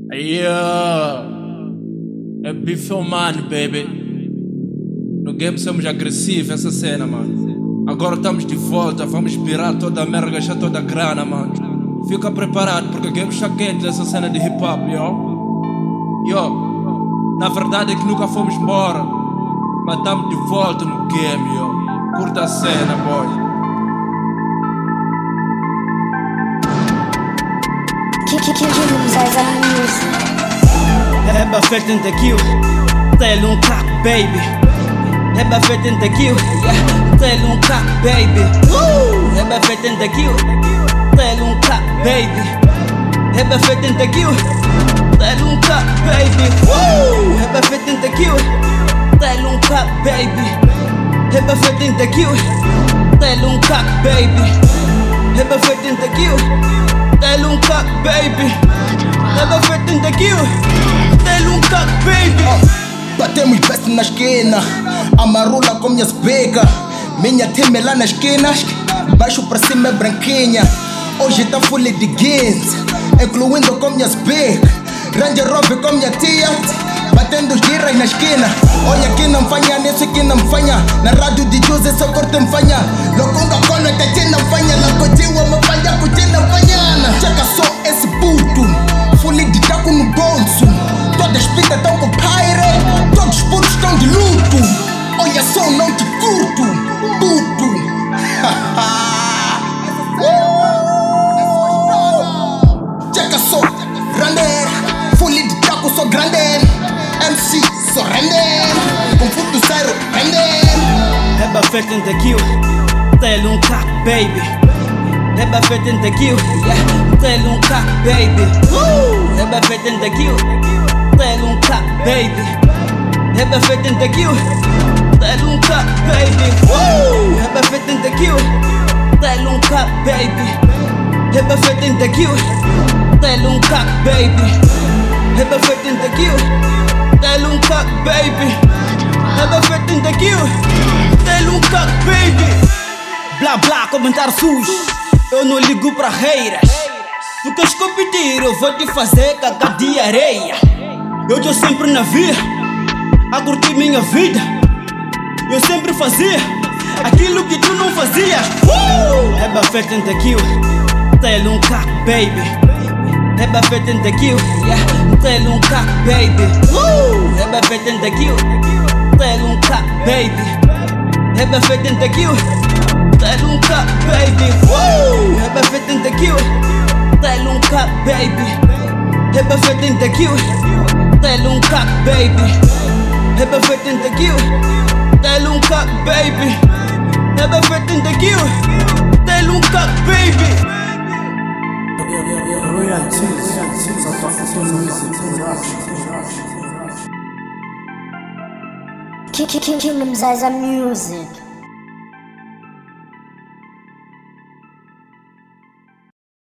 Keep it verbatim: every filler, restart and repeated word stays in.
Yeah. É bifilmando, baby. No game somos agressivos, essa cena, mano. Agora estamos de volta, vamos virar toda a merda, gastar toda a grana, mano. Fica preparado, porque o game está quente nessa cena de hip hop, yo. Yo. Na verdade é que nunca fomos embora, mas estamos de volta no game, yo. Curta a cena, boy. Heba fete in the queue, tell um cock, baby. Heba fete in the queue, yeah, tell um cock, baby. Woo! Heba fete in the queue, tell um cock, baby. Heba fete in the queue, tell um cock, baby. Woo! Heba fete in the queue, tell um cock, baby. Heba fete in the queue, tell um cock, baby. Heba fete in the queue, tell um cock, baby. Heba fete in the queue, tell um cock, baby. Batemos best na esquina, amarula com minhas becas. Minha time lá na esquina, baixo pra cima é branquinha. Hoje tá full de gains, incluindo com minhas becas. Range Rover com minha tia, batendo os giras na esquina. Olha que não fanha, nesse aqui não fanha. Na rádio de Jose só corta em fanha. Loconga cono até que não fanha. Locotiwa me fanha, cuti não fanha. Checa só esse puto, full de taco no bolso. Todas as pintas tão com pyre, todos os putos estão de luto. Olha só, não te curto, puto. Checa só, grande, full de taco só grande. M C só rende, com puto zero rende. Heba fete in the queue, tell um cock, baby. Heba fete in the queue, yeah, tell um cock, baby. Woo! Heba fete in the queue, tell um cock, baby. Heba fete in the queue, tell um cock, baby. Woo! Heba fete in the queue, tell um cock, baby. Heba fete in the queue, tell um cock, baby. Heba fete in the queue, tell um cock, baby. Heba fete in the queue, tell um cock, baby. Blá blá, comentário sujo, eu não ligo pra haters. Tu queres competir, eu vou te fazer cagar de areia. Eu tô sempre na via, a curtir minha vida. Eu sempre fazia aquilo que tu não fazias. uh! Heba fete in the queue, tell um cock, baby. Heba fete in the queue, yeah, tell um cock, baby. uh! Heba fete in the queue, tell um cock, baby. Heba fete in the queue, tell um cock, baby. uh! Heba fete in the queue, tell um cock, baby. Heba fete in the queue, tell um cock, baby. Heba fete in the queue, tell um cock, baby. Heba fete in the queue, tell um cock, baby. Kingdom Zaza Music.